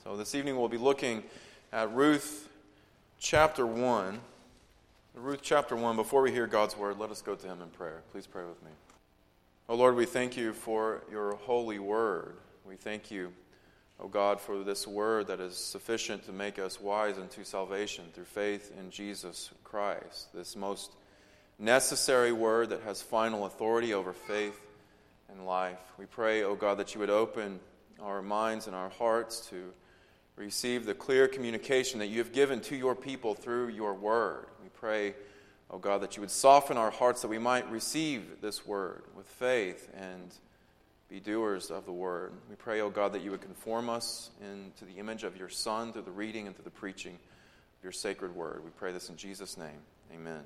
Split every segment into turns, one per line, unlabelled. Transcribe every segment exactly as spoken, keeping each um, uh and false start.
So this evening we'll be looking at Ruth chapter one. Ruth chapter one. Before we hear God's word, let us go to him in prayer. Please pray with me. Oh Lord, we thank you for your holy word. We thank you, oh God, for this word that is sufficient to make us wise unto salvation through faith in Jesus Christ. This most necessary word that has final authority over faith and life. We pray, oh God, that you would open our minds and our hearts to receive the clear communication that you have given to your people through your word. We pray, oh God, that you would soften our hearts that we might receive this word with faith and be doers of the word. We pray, oh God, that you would conform us into the image of your Son through the reading and through the preaching of your sacred word. We pray this in Jesus' name. Amen.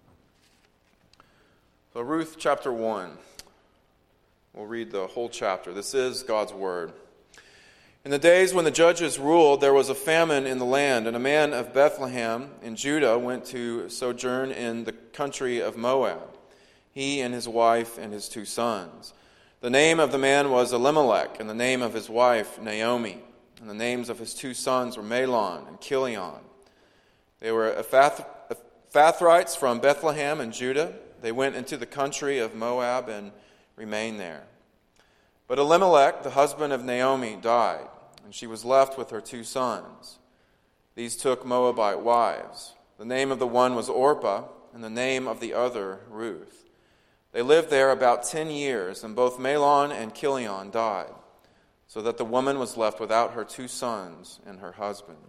So Ruth chapter one. We'll read the whole chapter. This is God's word. In the days when the judges ruled, there was a famine in the land, and a man of Bethlehem in Judah went to sojourn in the country of Moab, he and his wife and his two sons. The name of the man was Elimelech, and the name of his wife Naomi, and the names of his two sons were Mahlon and Chilion. They were Ephrathites from Bethlehem in Judah. They went into the country of Moab and remained there. But Elimelech, the husband of Naomi, died, and she was left with her two sons. These took Moabite wives. The name of the one was Orpah, and the name of the other Ruth. They lived there about ten years, and both Mahlon and Chilion died, so that the woman was left without her two sons and her husband.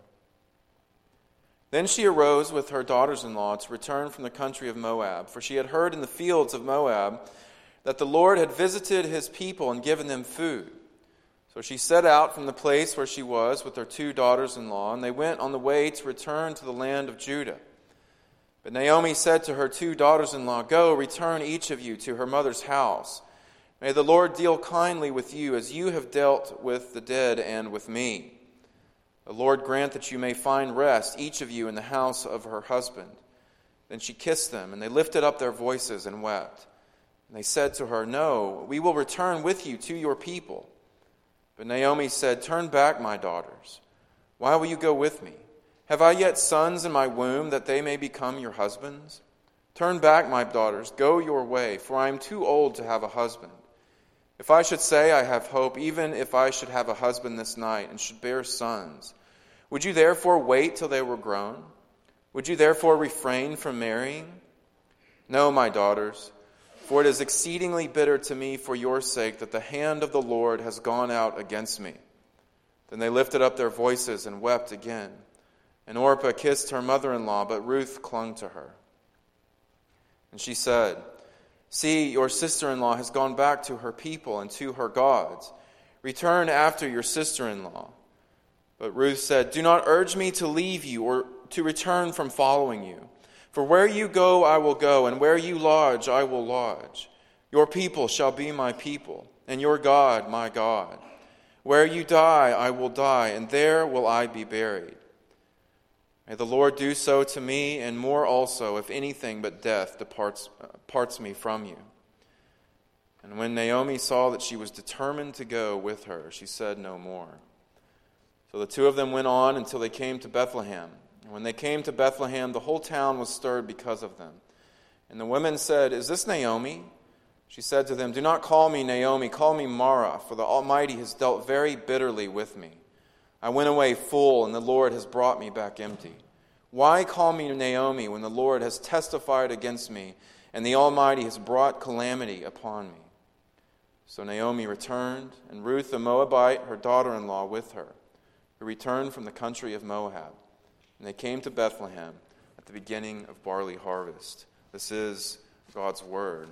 Then she arose with her daughters-in-law to return from the country of Moab, for she had heard in the fields of Moab that the Lord had visited his people and given them food. So she set out from the place where she was with her two daughters-in-law, and they went on the way to return to the land of Judah. But Naomi said to her two daughters-in-law, "Go, return each of you to her mother's house. May the Lord deal kindly with you as you have dealt with the dead and with me. The Lord grant that you may find rest, each of you in the house of her husband." Then she kissed them, and they lifted up their voices and wept. And they said to her, "No, we will return with you to your people." But Naomi said, "Turn back, my daughters. Why will you go with me? Have I yet sons in my womb that they may become your husbands? Turn back, my daughters, go your way, for I am too old to have a husband. If I should say I have hope, even if I should have a husband this night and should bear sons, would you therefore wait till they were grown? Would you therefore refrain from marrying? No, my daughters, for it is exceedingly bitter to me for your sake that the hand of the Lord has gone out against me." Then they lifted up their voices and wept again. And Orpah kissed her mother-in-law, but Ruth clung to her. And she said, "See, your sister-in-law has gone back to her people and to her gods. Return after your sister-in-law." But Ruth said, "Do not urge me to leave you or to return from following you. For where you go, I will go, and where you lodge, I will lodge. Your people shall be my people, and your God my God. Where you die, I will die, and there will I be buried. May the Lord do so to me, and more also, if anything but death departs, uh, parts me from you." And when Naomi saw that she was determined to go with her, she said no more. So the two of them went on until they came to Bethlehem. And when they came to Bethlehem, the whole town was stirred because of them. And the women said, "Is this Naomi?" She said to them, "Do not call me Naomi, call me Mara, for the Almighty has dealt very bitterly with me. I went away full, and the Lord has brought me back empty. Why call me Naomi when the Lord has testified against me, and the Almighty has brought calamity upon me?" So Naomi returned, and Ruth the Moabite, her daughter-in-law, with her, who returned from the country of Moab. And they came to Bethlehem at the beginning of barley harvest. This is God's word.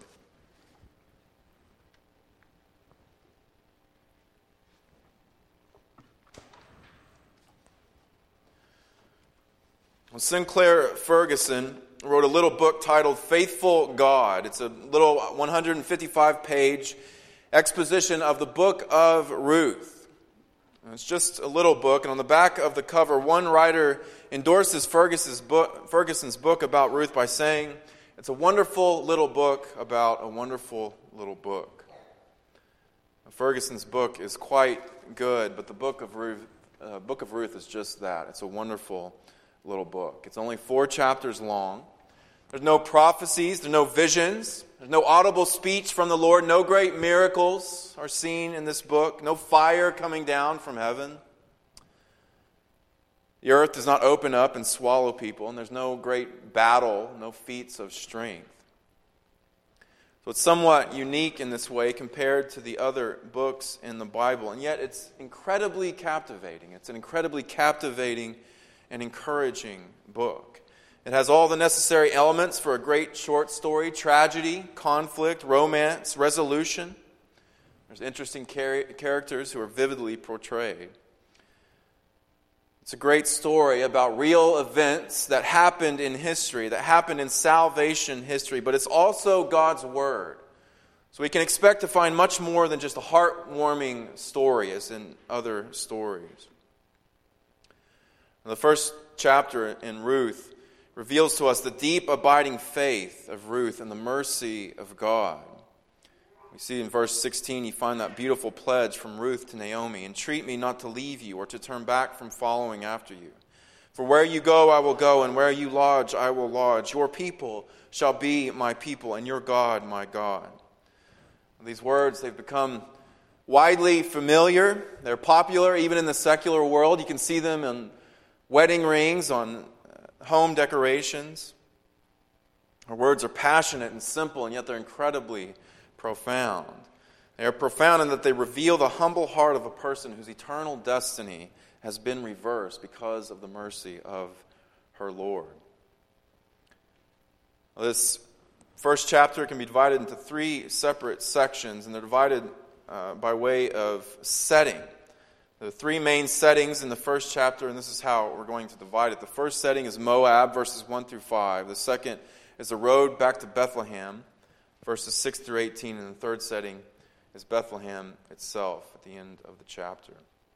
Well, Sinclair Ferguson wrote a little book titled Faithful God. It's a little one hundred fifty-five page exposition of the book of Ruth. And it's just a little book, and on the back of the cover, one writer endorses Ferguson's book, Ferguson's book about Ruth by saying, "It's a wonderful little book about a wonderful little book." Ferguson's book is quite good, but the book of Ruth uh, book of Ruth is just that. It's a wonderful little book. It's only four chapters long. There's no prophecies, there's no visions, there's no audible speech from the Lord, no great miracles are seen in this book, no fire coming down from heaven. The earth does not open up and swallow people, and there's no great battle, no feats of strength. So it's somewhat unique in this way compared to the other books in the Bible, and yet it's incredibly captivating. It's an incredibly captivating and encouraging book. It has all the necessary elements for a great short story: tragedy, conflict, romance, resolution. There's interesting char- characters who are vividly portrayed. It's a great story about real events that happened in history, that happened in salvation history, but it's also God's Word. So we can expect to find much more than just a heartwarming story as in other stories. The first chapter in Ruth reveals to us the deep, abiding faith of Ruth and the mercy of God. We see in verse sixteen, you find that beautiful pledge from Ruth to Naomi: "Entreat me not to leave you or to turn back from following after you. For where you go, I will go, and where you lodge, I will lodge. Your people shall be my people, and your God, my God." These words, they've become widely familiar. They're popular even in the secular world. You can see them in wedding rings, on home decorations. Our words are passionate and simple, and yet they're incredibly profound. They are profound in that they reveal the humble heart of a person whose eternal destiny has been reversed because of the mercy of her Lord. This first chapter can be divided into three separate sections, and they're divided uh, by way of setting. There are three main settings in the first chapter, and this is how we're going to divide it. The first setting is Moab, verses one through five. The second is the road back to Bethlehem, verses six through eighteen, and the third setting is Bethlehem itself at the end of the chapter.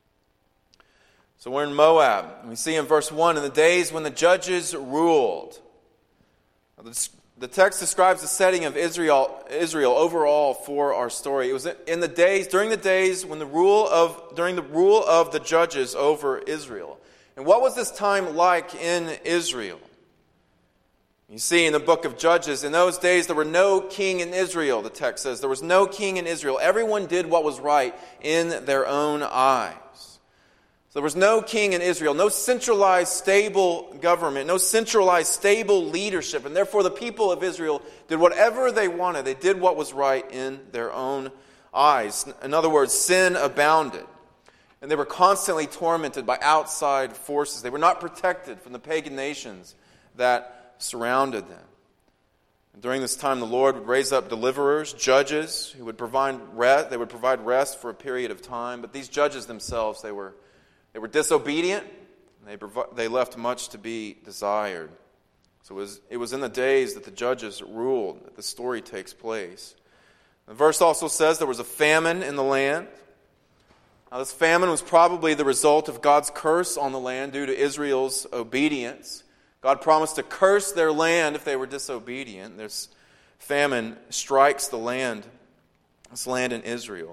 So we're in Moab. We see in verse one, "In the days when the judges ruled." Now, the text describes the setting of Israel, Israel overall for our story. It was in the days, during the days when the rule of, during the rule of the judges over Israel. And what was this time like in Israel? You see in the book of Judges, in those days there were no king in Israel, the text says. There was no king in Israel. Everyone did what was right in their own eyes. So there was no king in Israel, no centralized, stable government, no centralized, stable leadership. And therefore the people of Israel did whatever they wanted. They did what was right in their own eyes. In other words, sin abounded. And they were constantly tormented by outside forces. They were not protected from the pagan nations that surrounded them. And during this time, the Lord would raise up deliverers, judges, who would provide rest. They would provide rest for a period of time. But these judges themselves, they were they were disobedient. And they provi- they left much to be desired. So it was it was in the days that the judges ruled that the story takes place. The verse also says there was a famine in the land. Now, this famine was probably the result of God's curse on the land due to Israel's obedience. God promised to curse their land if they were disobedient. This famine strikes the land, this land in Israel.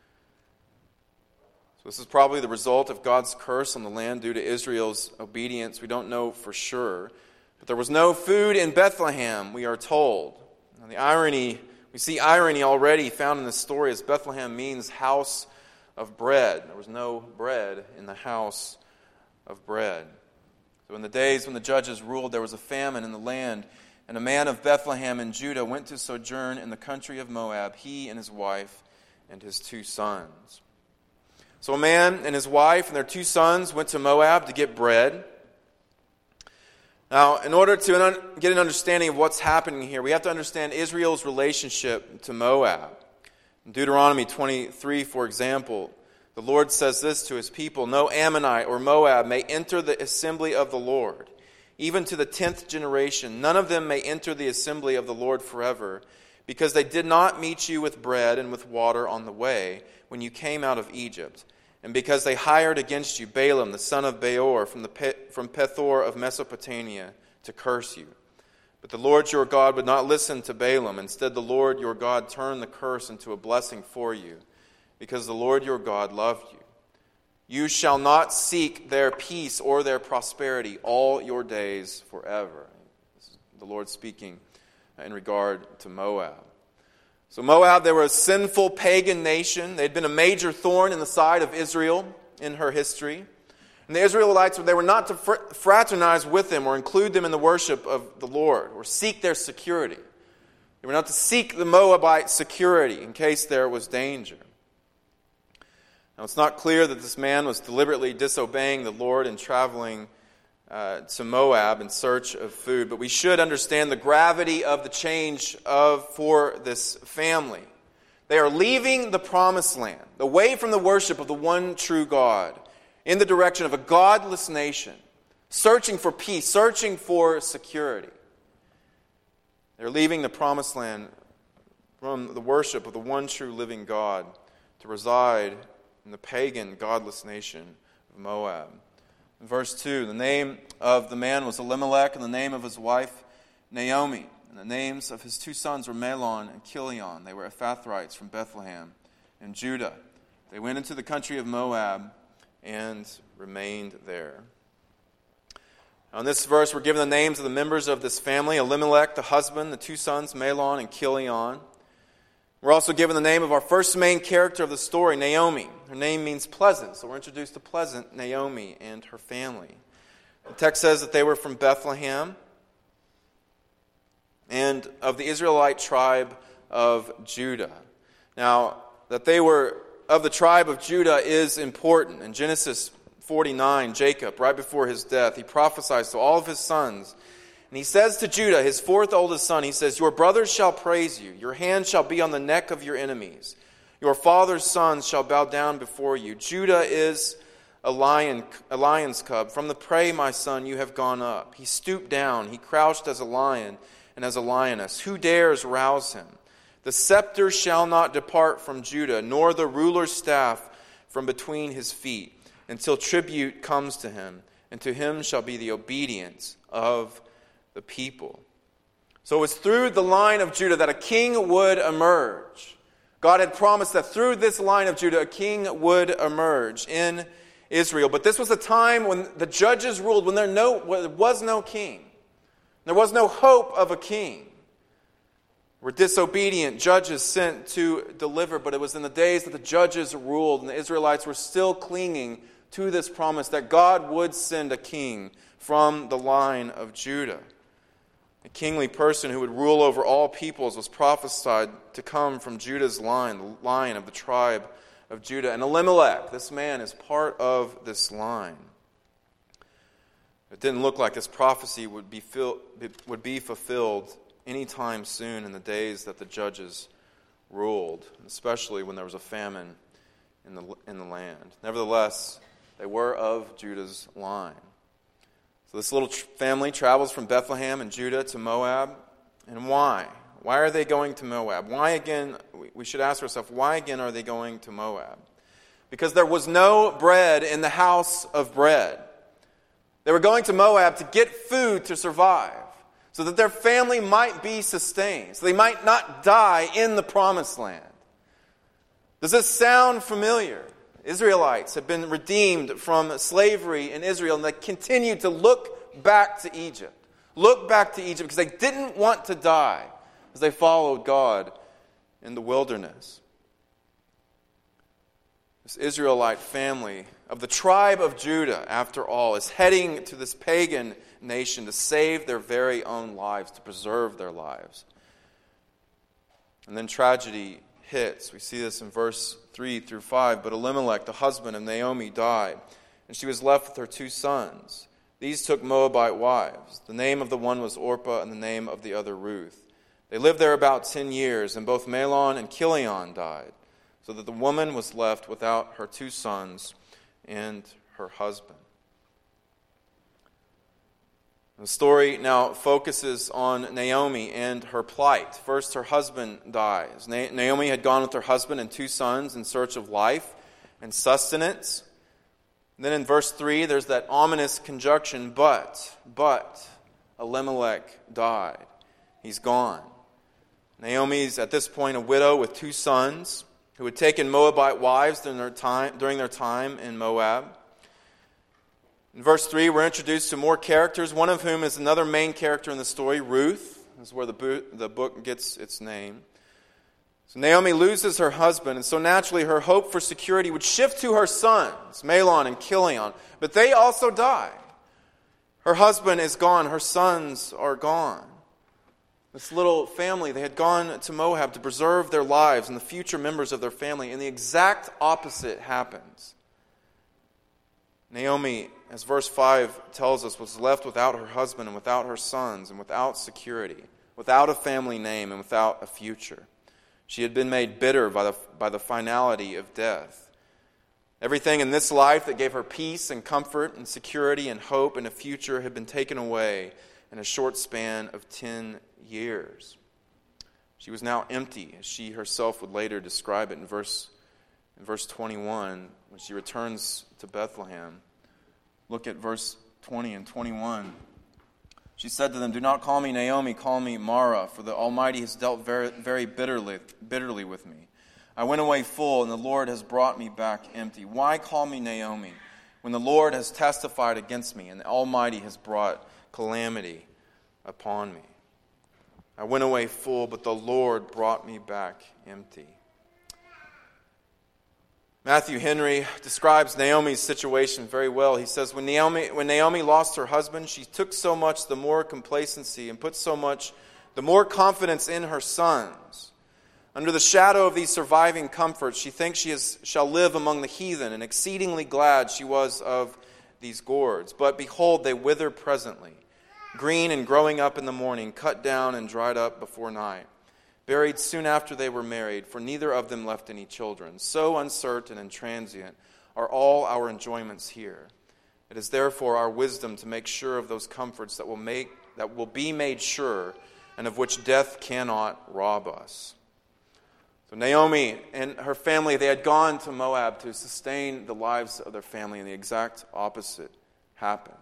So this is probably the result of God's curse on the land due to Israel's obedience. We don't know for sure. But there was no food in Bethlehem, we are told. Now, the irony, we see irony already found in this story, as Bethlehem means house of bread. There was no bread in the house of bread. So in the days when the judges ruled, there was a famine in the land, and a man of Bethlehem in Judah went to sojourn in the country of Moab, he and his wife and his two sons. So a man and his wife and their two sons went to Moab to get bread. Now, in order to get an understanding of what's happening here, we have to understand Israel's relationship to Moab. In Deuteronomy twenty-three, for example, the Lord says this to his people: "No Ammonite or Moab may enter the assembly of the Lord, even to the tenth generation. None of them may enter the assembly of the Lord forever, because they did not meet you with bread and with water on the way when you came out of Egypt, and because they hired against you Balaam the son of Beor from the Pe- from Pethor of Mesopotamia to curse you. But the Lord your God would not listen to Balaam. Instead, the Lord your God turned the curse into a blessing for you, because the Lord your God loved you. You shall not seek their peace or their prosperity all your days forever. This is the Lord speaking in regard to Moab. So Moab, they were a sinful pagan nation. They'd been a major thorn in the side of Israel in her history. And the Israelites, they were not to fraternize with them or include them in the worship of the Lord or seek their security. They were not to seek the Moabite security in case there was danger. Now, it's not clear that this man was deliberately disobeying the Lord and traveling uh, to Moab in search of food, but we should understand the gravity of the change of for this family. They are leaving the promised land, away from the worship of the one true God, in the direction of a godless nation, searching for peace, searching for security. They're leaving the promised land from the worship of the one true living God to reside in the pagan, godless nation of Moab. In verse two, the name of the man was Elimelech, and the name of his wife Naomi. And the names of his two sons were Mahlon and Chilion. They were Ephrathrites from Bethlehem in Judah. They went into the country of Moab and remained there. On this verse, we're given the names of the members of this family: Elimelech, the husband, the two sons, Mahlon and Chilion. We're also given the name of our first main character of the story, Naomi. Her name means pleasant, so we're introduced to pleasant Naomi and her family. The text says that they were from Bethlehem and of the Israelite tribe of Judah. Now, that they were of the tribe of Judah is important. In Genesis forty-nine, Jacob, right before his death, he prophesies to all of his sons. And he says to Judah, his fourth oldest son, he says, "Your brothers shall praise you. Your hand shall be on the neck of your enemies. Your father's sons shall bow down before you. Judah is a lion, a lion's cub. From the prey, my son, you have gone up. He stooped down. He crouched as a lion and as a lioness. Who dares rouse him? The scepter shall not depart from Judah, nor the ruler's staff from between his feet, until tribute comes to him, and to him shall be the obedience of the people." So it was through the line of Judah that a king would emerge. God had promised that through this line of Judah, a king would emerge in Israel. But this was a time when the judges ruled, when there, no, when there was no king. There was no hope of a king. Were disobedient judges sent to deliver, but it was in the days that the judges ruled, and the Israelites were still clinging to this promise that God would send a king from the line of Judah. A kingly person who would rule over all peoples was prophesied to come from Judah's line, the line of the tribe of Judah. And Elimelech, this man, is part of this line. It didn't look like this prophecy would be, fil- would be fulfilled anytime soon in the days that the judges ruled, especially when there was a famine in the, in the land. Nevertheless, they were of Judah's line. So this little tr- family travels from Bethlehem and Judah to Moab. And why? Why are they going to Moab? Why again, we should ask ourselves, why again are they going to Moab? Because there was no bread in the house of bread. They were going to Moab to get food to survive, so that their family might be sustained, so they might not die in the promised land. Does this sound familiar? Israelites have been redeemed from slavery in Israel, and they continue to look back to Egypt. Look back to Egypt because they didn't want to die as they followed God in the wilderness. This Israelite family of the tribe of Judah, after all, is heading to this pagan nation to save their very own lives, to preserve their lives. And then tragedy hits. We see this in verse three through five. But Elimelech, the husband of Naomi, died, and she was left with her two sons. These took Moabite wives. The name of the one was Orpah, and the name of the other Ruth. They lived there about ten years, and both Mahlon and Chilion died, so that the woman was left without her two sons and her husband. The story now focuses on Naomi and her plight. First, her husband dies. Na- Naomi had gone with her husband and two sons in search of life and sustenance. And then in verse three, there's that ominous conjunction, but, but, Elimelech died. He's gone. Naomi's at this point a widow with two sons who had taken Moabite wives during their time, during their time in Moab. In verse three, we're introduced to more characters, one of whom is another main character in the story, Ruth. This is where the book, the book gets its name. So Naomi loses her husband, and so naturally her hope for security would shift to her sons, Mahlon and Chilion. But they also die. Her husband is gone. Her sons are gone. This little family, they had gone to Moab to preserve their lives and the future members of their family, and the exact opposite happens. Naomi, as verse five tells us, was left without her husband and without her sons and without security, without a family name and without a future. She had been made bitter by the, by the finality of death. Everything in this life that gave her peace and comfort and security and hope and a future had been taken away in a short span of ten years. She was now empty, as she herself would later describe it in verse, in verse twenty-one, when she returns to Bethlehem. Look at verse twenty and twenty-one. She said to them, "Do not call me Naomi, call me Mara, for the Almighty has dealt very, very bitterly, bitterly with me. I went away full, and the Lord has brought me back empty. Why call me Naomi, when the Lord has testified against me, and the Almighty has brought calamity upon me? I went away full, but the Lord brought me back empty." Matthew Henry describes Naomi's situation very well. He says, when Naomi, when Naomi lost her husband, she took so much the more complacency and put so much the more confidence in her sons. Under the shadow of these surviving comforts, she thinks she is, shall live among the heathen, and exceedingly glad she was of these gourds. But behold, they wither presently, green and growing up in the morning, cut down and dried up before night. Buried soon after they were married, for neither of them left any children. So uncertain and transient are all our enjoyments here. It is therefore our wisdom to make sure of those comforts that will make that will be made sure, and of which death cannot rob us. So Naomi and her family, they had gone to Moab to sustain the lives of their family, and the exact opposite happens.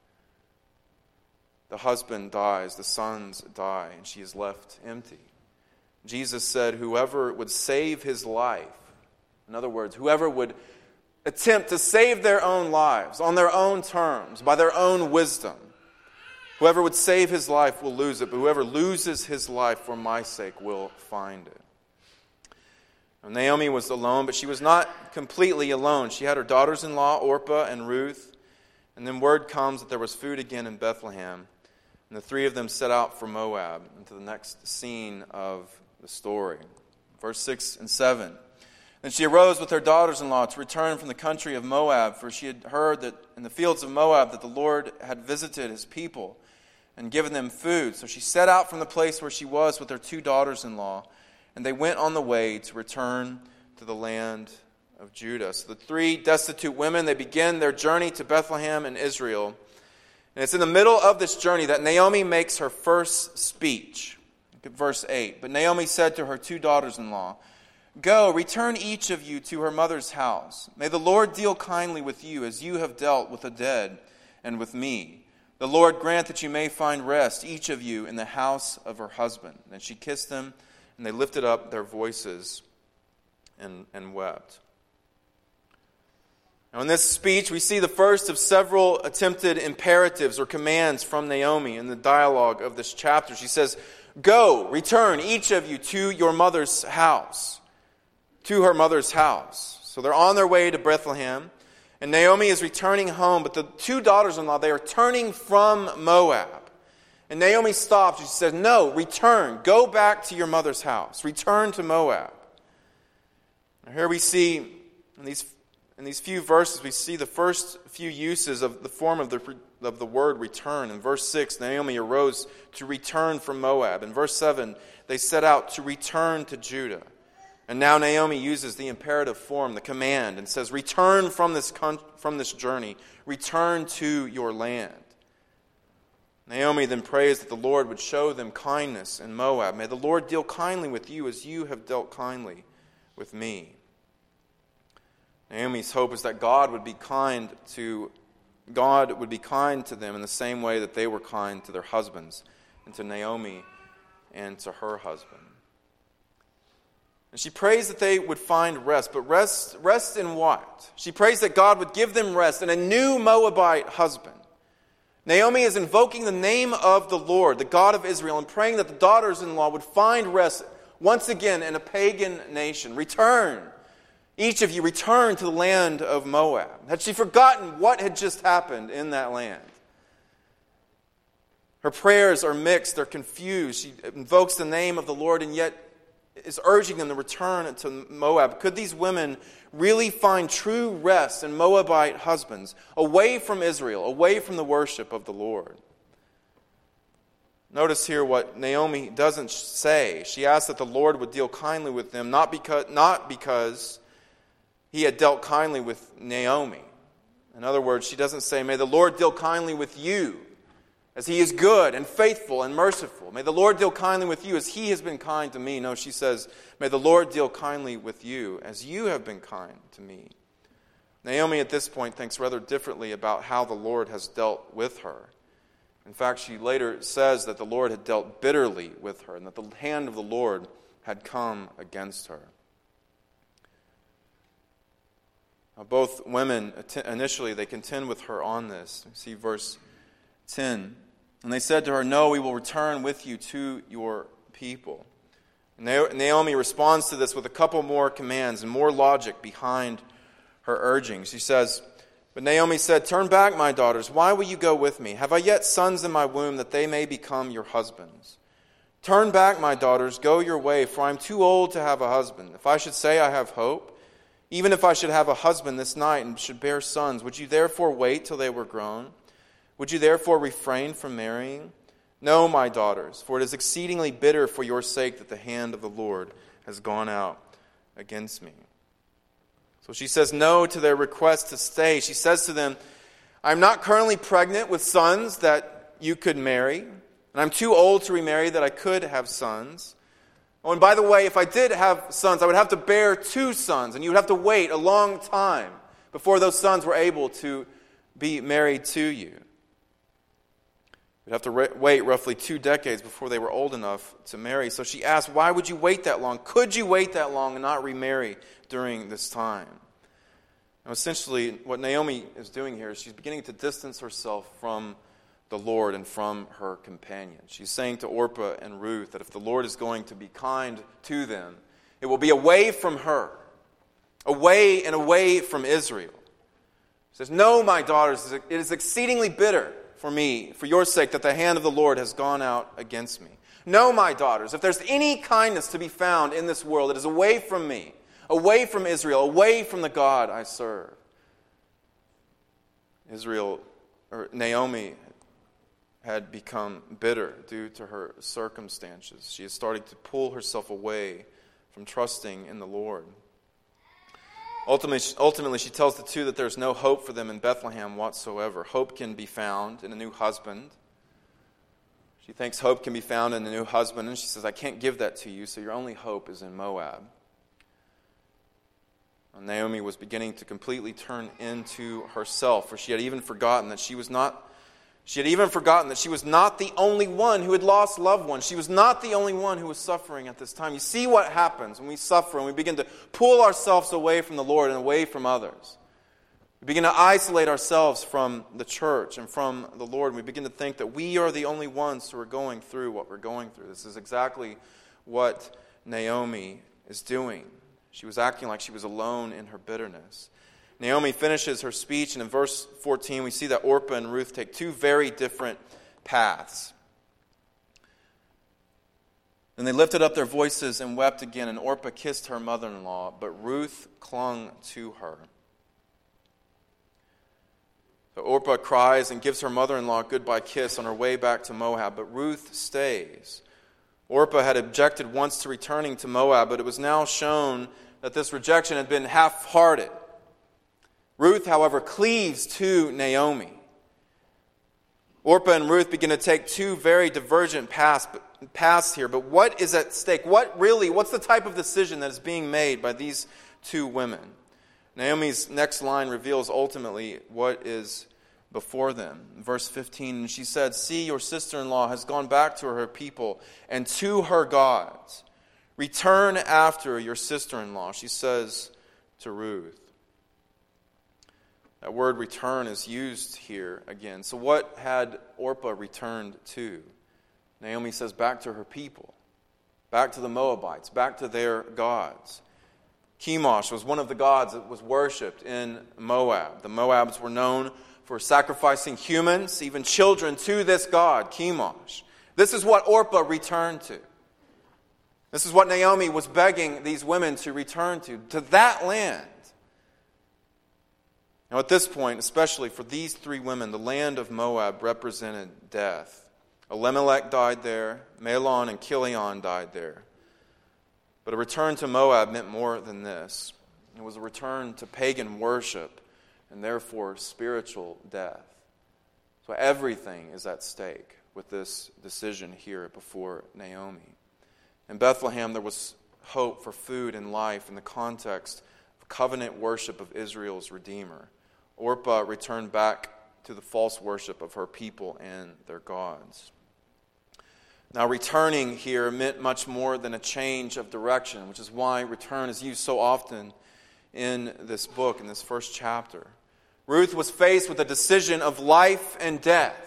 The husband dies, the sons die, and she is left empty. Jesus said, whoever would save his life, in other words, whoever would attempt to save their own lives on their own terms, by their own wisdom, whoever would save his life will lose it, but whoever loses his life for my sake will find it. Now, Naomi was alone, but she was not completely alone. She had her daughters-in-law, Orpah and Ruth, and then word comes that there was food again in Bethlehem, and the three of them set out for Moab, into the next scene of the story. Verse six and seven. Then she arose with her daughters-in-law to return from the country of Moab, for she had heard that in the fields of Moab that the Lord had visited his people and given them food. So she set out from the place where she was with her two daughters-in-law, and they went on the way to return to the land of Judah. So the three destitute women, they begin their journey to Bethlehem in Israel. And it's in the middle of this journey that Naomi makes her first speech. Look at verse eight. But Naomi said to her two daughters-in-law, "Go, return each of you to her mother's house. May the Lord deal kindly with you as you have dealt with the dead and with me. The Lord grant that you may find rest, each of you, in the house of her husband." Then she kissed them, and they lifted up their voices and, and wept. Now in this speech, we see the first of several attempted imperatives or commands from Naomi in the dialogue of this chapter. She says, "Go, return, each of you, to your mother's house." To her mother's house. So they're on their way to Bethlehem, and Naomi is returning home, but the two daughters-in-law, they are turning from Moab. And Naomi stops, and she says, "No, return, go back to your mother's house, return to Moab." Now here we see, in these In these few verses, we see the first few uses of the form of the, of the word return. In verse six, Naomi arose to return from Moab. In verse seven, they set out to return to Judah. And now Naomi uses the imperative form, the command, and says, return from this, con- from this journey. Return to your land. Naomi then prays that the Lord would show them kindness in Moab. May the Lord deal kindly with you as you have dealt kindly with me. Naomi's hope is that God would be kind to God would be kind to them in the same way that they were kind to their husbands, and to Naomi and to her husband. And she prays that they would find rest. But rest, rest in what? She prays that God would give them rest in a new Moabite husband. Naomi is invoking the name of the Lord, the God of Israel, and praying that the daughters-in-law would find rest once again in a pagan nation. Return. Each of you return to the land of Moab. Had she forgotten what had just happened in that land? Her prayers are mixed, they're confused. She invokes the name of the Lord and yet is urging them to return to Moab. Could these women really find true rest in Moabite husbands, away from Israel, away from the worship of the Lord? Notice here what Naomi doesn't say. She asks that the Lord would deal kindly with them, not because, not because he had dealt kindly with Naomi. In other words, she doesn't say, may the Lord deal kindly with you, as he is good and faithful and merciful. May the Lord deal kindly with you as he has been kind to me. No, she says, may the Lord deal kindly with you as you have been kind to me. Naomi at this point thinks rather differently about how the Lord has dealt with her. In fact, she later says that the Lord had dealt bitterly with her and that the hand of the Lord had come against her. Now, both women, initially, they contend with her on this. See verse ten. And they said to her, no, we will return with you to your people. And Naomi responds to this with a couple more commands and more logic behind her urging. She says, but Naomi said, turn back, my daughters. Why will you go with me? Have I yet sons in my womb that they may become your husbands? Turn back, my daughters, go your way, for I am too old to have a husband. If I should say I have hope, even if I should have a husband this night and should bear sons, would you therefore wait till they were grown? Would you therefore refrain from marrying? No, my daughters, for it is exceedingly bitter for your sake that the hand of the Lord has gone out against me. So she says no to their request to stay. She says to them, I'm not currently pregnant with sons that you could marry, and I'm too old to remarry that I could have sons. Oh, and by the way, if I did have sons, I would have to bear two sons, and you would have to wait a long time before those sons were able to be married to you. You'd have to re- wait roughly two decades before they were old enough to marry. So she asked, why would you wait that long? Could you wait that long and not remarry during this time? Now, essentially, what Naomi is doing here is she's beginning to distance herself from the Lord and from her companions. She's saying to Orpah and Ruth that if the Lord is going to be kind to them, it will be away from her, away and away from Israel. She says, no, my daughters, it is exceedingly bitter for me, for your sake, that the hand of the Lord has gone out against me. No, my daughters, if there's any kindness to be found in this world, it is away from me, away from Israel, away from the God I serve. Israel, or Naomi, had become bitter due to her circumstances. She is starting to pull herself away from trusting in the Lord. Ultimately, ultimately, she tells the two that there's no hope for them in Bethlehem whatsoever. Hope can be found in a new husband. She thinks hope can be found in a new husband, and she says, I can't give that to you, so your only hope is in Moab. And Naomi was beginning to completely turn into herself, for she had even forgotten that she was not She had even forgotten that she was not the only one who had lost loved ones. She was not the only one who was suffering at this time. You see what happens when we suffer and we begin to pull ourselves away from the Lord and away from others. We begin to isolate ourselves from the church and from the Lord. And we begin to think that we are the only ones who are going through what we're going through. This is exactly what Naomi is doing. She was acting like she was alone in her bitterness. Naomi finishes her speech, and in verse fourteen, we see that Orpah and Ruth take two very different paths. Then they lifted up their voices and wept again, and Orpah kissed her mother-in-law, but Ruth clung to her. So Orpah cries and gives her mother-in-law a goodbye kiss on her way back to Moab, but Ruth stays. Orpah had objected once to returning to Moab, but it was now shown that this rejection had been half-hearted. Ruth, however, cleaves to Naomi. Orpah and Ruth begin to take two very divergent paths, paths here. But what is at stake? What really, what's the type of decision that is being made by these two women? Naomi's next line reveals ultimately what is before them. In verse fifteen, she said, see, your sister-in-law has gone back to her people and to her gods. Return after your sister-in-law, she says to Ruth. That word return is used here again. So what had Orpah returned to? Naomi says back to her people, back to the Moabites, back to their gods. Chemosh was one of the gods that was worshipped in Moab. The Moabs were known for sacrificing humans, even children, to this god, Chemosh. This is what Orpah returned to. This is what Naomi was begging these women to return to, to that land. Now at this point, especially for these three women, the land of Moab represented death. Elimelech died there, Mahlon and Chilion died there. But a return to Moab meant more than this. It was a return to pagan worship and therefore spiritual death. So everything is at stake with this decision here before Naomi. In Bethlehem, there was hope for food and life in the context of covenant worship of Israel's Redeemer. Orpah returned back to the false worship of her people and their gods. Now, returning here meant much more than a change of direction, which is why return is used so often in this book, in this first chapter. Ruth was faced with a decision of life and death.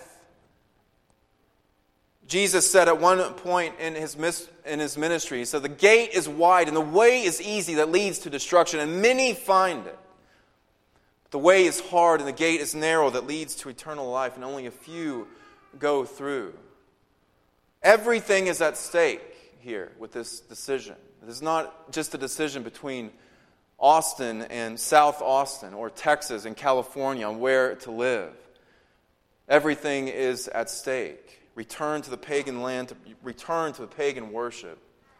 Jesus said at one point in his in his ministry, he said, "The gate is wide and the way is easy that leads to destruction, and many find it. The way is hard and the gate is narrow that leads to eternal life, and only a few go through." Everything is at stake here with this decision. It is not just a decision between Austin and South Austin, or Texas and California on where to live. Everything is at stake. Return to the pagan land, to return to the pagan worship,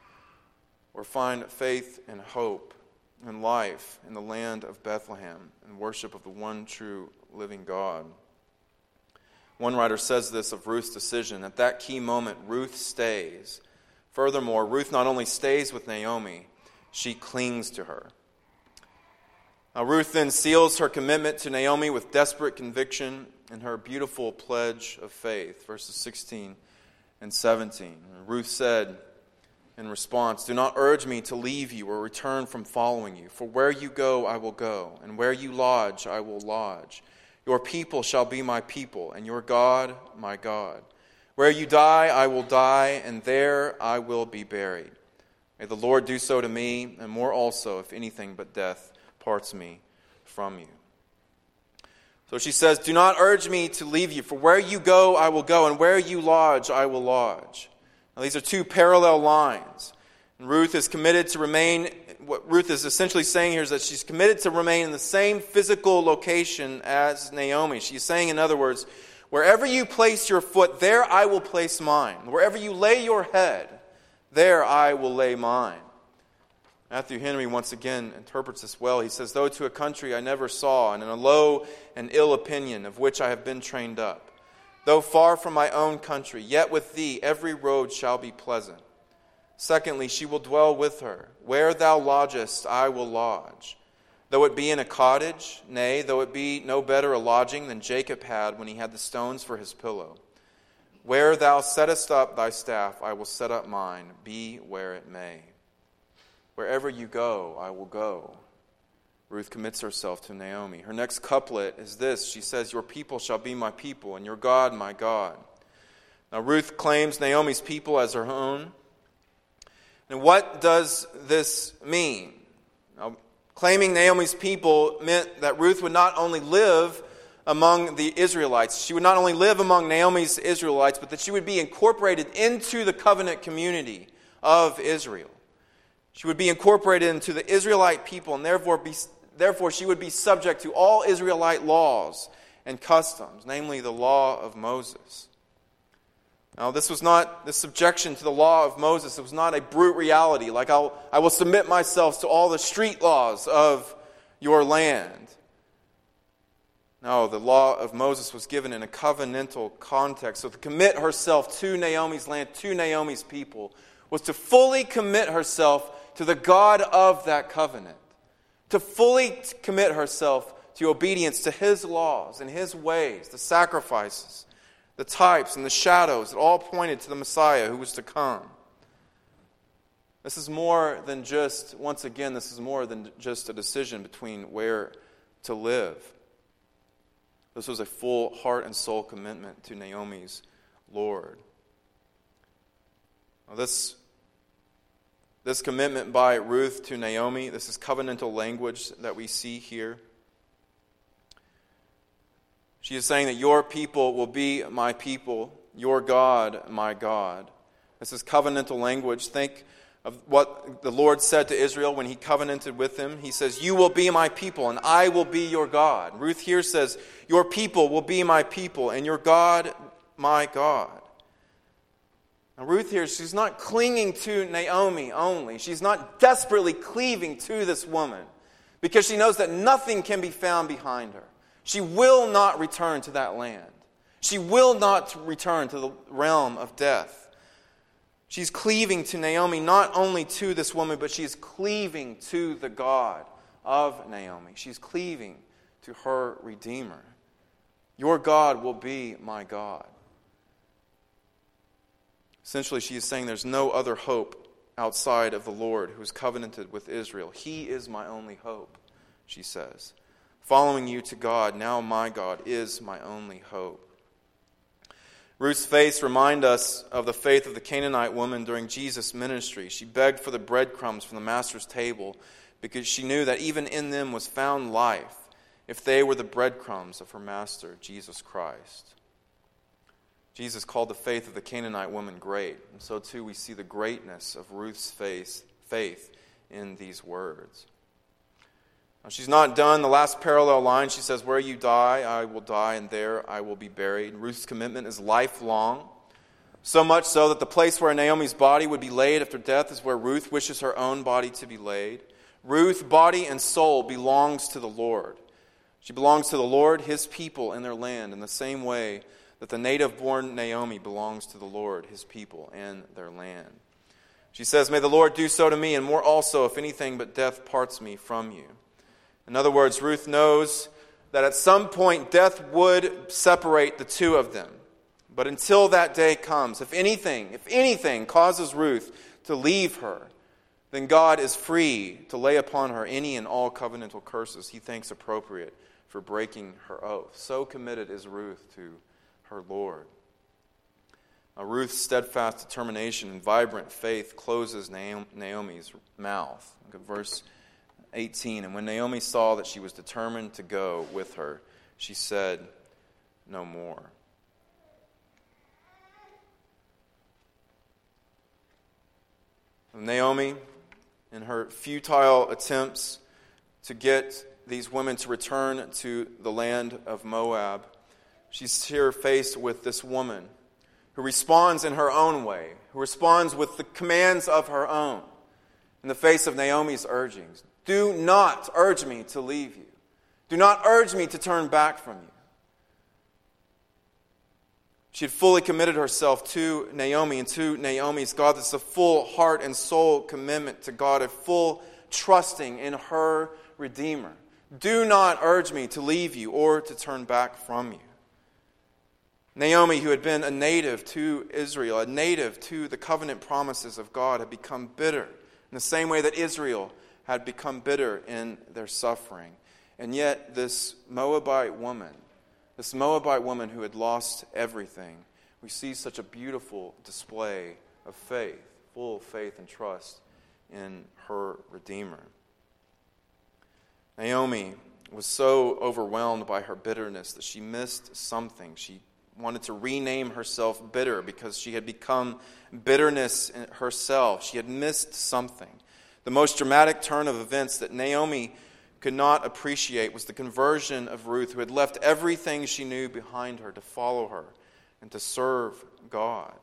or find faith and hope and life in the land of Bethlehem and worship of the one true living God. One writer says this of Ruth's decision: at that key moment, Ruth stays. Furthermore, Ruth not only stays with Naomi, she clings to her. Now, Ruth then seals her commitment to Naomi with desperate conviction in her beautiful pledge of faith, verses sixteen and seventeen. Ruth said in response, "Do not urge me to leave you or return from following you, for where you go I will go, and where you lodge I will lodge. Your people shall be my people, and your God my God. Where you die I will die, and there I will be buried. May the Lord do so to me, and more also, if anything but death parts me from you." So she says, "Do not urge me to leave you, for where you go I will go, and where you lodge I will lodge." Now these are two parallel lines. And Ruth is committed to remain, what Ruth is essentially saying here is that she's committed to remain in the same physical location as Naomi. She's saying, in other words, wherever you place your foot, there I will place mine. Wherever you lay your head, there I will lay mine. Matthew Henry once again interprets this well. He says, "Though to a country I never saw, and in a low and ill opinion of which I have been trained up, though far from my own country, yet with thee every road shall be pleasant. Secondly, she will dwell with her. Where thou lodgest, I will lodge. Though it be in a cottage, nay, though it be no better a lodging than Jacob had when he had the stones for his pillow. Where thou settest up thy staff, I will set up mine, be where it may." Wherever you go, I will go. Ruth commits herself to Naomi. Her next couplet is this. She says, "Your people shall be my people, and your God my God." Now Ruth claims Naomi's people as her own. And what does this mean? Now, claiming Naomi's people meant that Ruth would not only live among the Israelites, she would not only live among Naomi's Israelites, but that she would be incorporated into the covenant community of Israel. She would be incorporated into the Israelite people, and therefore, be, therefore she would be subject to all Israelite laws and customs, namely the law of Moses. Now, this was not, this subjection to the law of Moses, it was not a brute reality, like I'll, I will submit myself to all the street laws of your land. No, the law of Moses was given in a covenantal context. So to commit herself to Naomi's land, to Naomi's people, was to fully commit herself to the God of that covenant. To fully commit herself to obedience to His laws and His ways, the sacrifices, the types and the shadows that all pointed to the Messiah who was to come. This is more than just, once again, this is more than just a decision between where to live. This was a full heart and soul commitment to Naomi's Lord. Now this, this commitment by Ruth to Naomi, this is covenantal language that we see here. She is saying that your people will be my people, your God, my God. This is covenantal language. Think of what the Lord said to Israel when he covenanted with him. He says, you will be my people, and I will be your God. Ruth here says, your people will be my people, and your God, my God. Now Ruth here, she's not clinging to Naomi only. She's not desperately cleaving to this woman, because she knows that nothing can be found behind her. She will not return to that land. She will not return to the realm of death. She's cleaving to Naomi, not only to this woman, but she's cleaving to the God of Naomi. She's cleaving to her Redeemer. Your God will be my God. Essentially, she is saying there's no other hope outside of the Lord who is covenanted with Israel. He is my only hope, she says. Following you to God, now my God, is my only hope. Ruth's faith reminds us of the faith of the Canaanite woman during Jesus' ministry. She begged for the breadcrumbs from the master's table because she knew that even in them was found life if they were the breadcrumbs of her master, Jesus Christ. Jesus called the faith of the Canaanite woman great, and so too we see the greatness of Ruth's faith, faith in these words. Now, she's not done. The last parallel line, she says, where you die, I will die, and there I will be buried. Ruth's commitment is lifelong, so much so that the place where Naomi's body would be laid after death is where Ruth wishes her own body to be laid. Ruth, body and soul, belongs to the Lord. She belongs to the Lord, his people, and their land, in the same way that the native-born Naomi belongs to the Lord, his people, and their land. She says, may the Lord do so to me, and more also, if anything but death parts me from you. In other words, Ruth knows that at some point death would separate the two of them. But until that day comes, if anything, if anything causes Ruth to leave her, then God is free to lay upon her any and all covenantal curses he thinks appropriate for breaking her oath. So committed is Ruth to her Lord. Now, Ruth's steadfast determination and vibrant faith closes Naomi's mouth. Look at verse eighteen. And when Naomi saw that she was determined to go with her, she said no more. Naomi, in her futile attempts to get these women to return to the land of Moab, she's here faced with this woman who responds in her own way, who responds with the commands of her own in the face of Naomi's urgings. Do not urge me to leave you. Do not urge me to turn back from you. She had fully committed herself to Naomi and to Naomi's God. This is a full heart and soul commitment to God, a full trusting in her Redeemer. Do not urge me to leave you or to turn back from you. Naomi, who had been a native to Israel, a native to the covenant promises of God, had become bitter in the same way that Israel had become bitter in their suffering. And yet this Moabite woman, this Moabite woman who had lost everything, we see such a beautiful display of faith, full faith and trust in her Redeemer. Naomi was so overwhelmed by her bitterness that she missed something. She wanted to rename herself bitter because she had become bitterness herself. She had missed something. The most dramatic turn of events that Naomi could not appreciate was the conversion of Ruth, who had left everything she knew behind her to follow her and to serve God.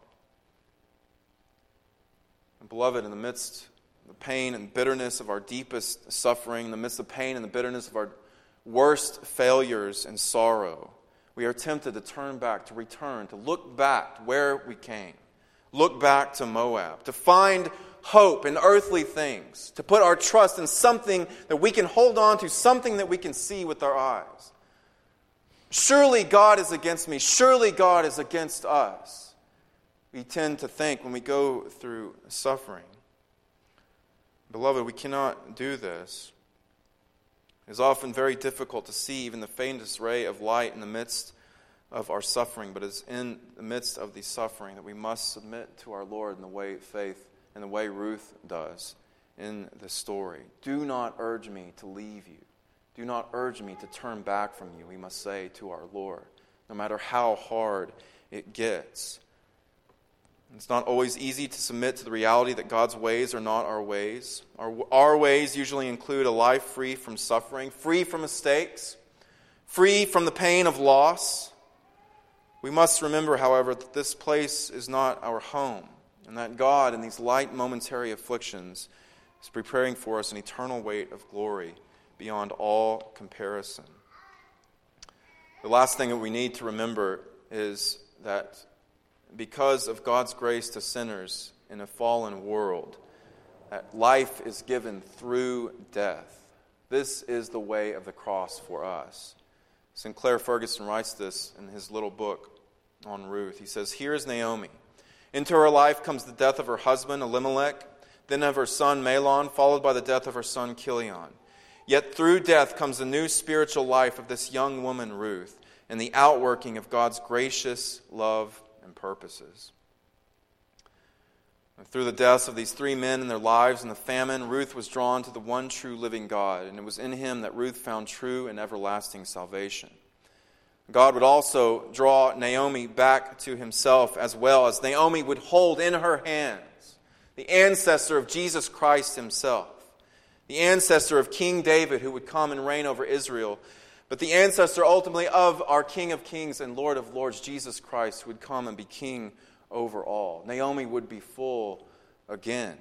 And beloved, in the midst of the pain and bitterness of our deepest suffering, in the midst of the pain and the bitterness of our worst failures and sorrow, we are tempted to turn back, to return, to look back to where we came. Look back to Moab, to find hope in earthly things, to put our trust in something that we can hold on to, something that we can see with our eyes. Surely God is against me. Surely God is against us. We tend to think when we go through suffering. Beloved, we cannot do this. It is often very difficult to see even the faintest ray of light in the midst of our suffering, but it's in the midst of the suffering that we must submit to our Lord in the way of faith, in the way Ruth does in the story. Do not urge me to leave you. Do not urge me to turn back from you, we must say to our Lord, no matter how hard it gets. It's not always easy to submit to the reality that God's ways are not our ways. Our, our ways usually include a life free from suffering, free from mistakes, free from the pain of loss. We must remember, however, that this place is not our home, and that God, in these light momentary afflictions, is preparing for us an eternal weight of glory beyond all comparison. The last thing that we need to remember is that because of God's grace to sinners in a fallen world, that life is given through death. This is the way of the cross for us. Sinclair Ferguson writes this in his little book on Ruth. He says, "Here is Naomi. Into her life comes the death of her husband Elimelech, then of her son Mahlon, followed by the death of her son Chilion. Yet through death comes the new spiritual life of this young woman Ruth, and the outworking of God's gracious love and purposes." And through the deaths of these three men and their lives and the famine, Ruth was drawn to the one true living God, and it was in him that Ruth found true and everlasting salvation. God would also draw Naomi back to himself, as well as Naomi would hold in her hands the ancestor of Jesus Christ himself, the ancestor of King David who would come and reign over Israel, but the ancestor ultimately of our King of Kings and Lord of Lords, Jesus Christ, who would come and be king over all. Naomi would be full again.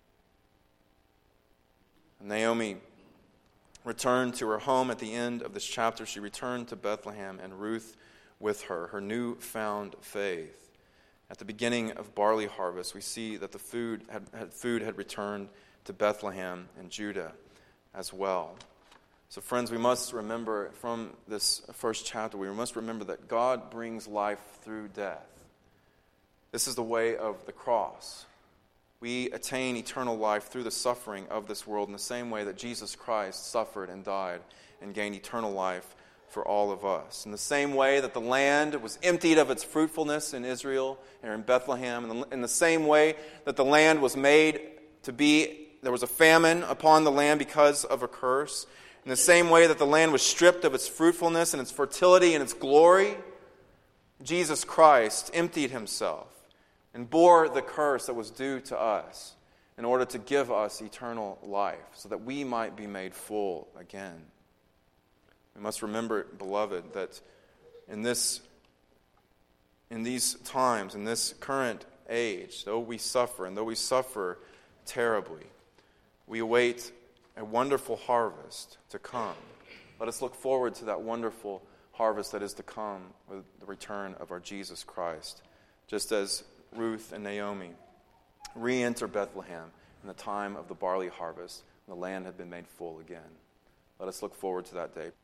Naomi returned to her home at the end of this chapter. She returned to Bethlehem, and Ruth with her, her newfound faith. At the beginning of barley harvest, we see that the food had, had food had returned to Bethlehem and Judah as well. So friends, we must remember from this first chapter, we must remember that God brings life through death. This is the way of the cross. We attain eternal life through the suffering of this world in the same way that Jesus Christ suffered and died and gained eternal life for all of us. In the same way that the land was emptied of its fruitfulness in Israel and in Bethlehem, in the same way that the land was made to be, there was a famine upon the land because of a curse, in the same way that the land was stripped of its fruitfulness and its fertility and its glory, Jesus Christ emptied himself and bore the curse that was due to us in order to give us eternal life so that we might be made full again. We must remember, beloved, that in this, in these times, in this current age, though we suffer, and though we suffer terribly, we await a wonderful harvest to come. Let us look forward to that wonderful harvest that is to come with the return of our Jesus Christ, just as Ruth and Naomi re-enter Bethlehem in the time of the barley harvest, and the land had been made full again. Let us look forward to that day.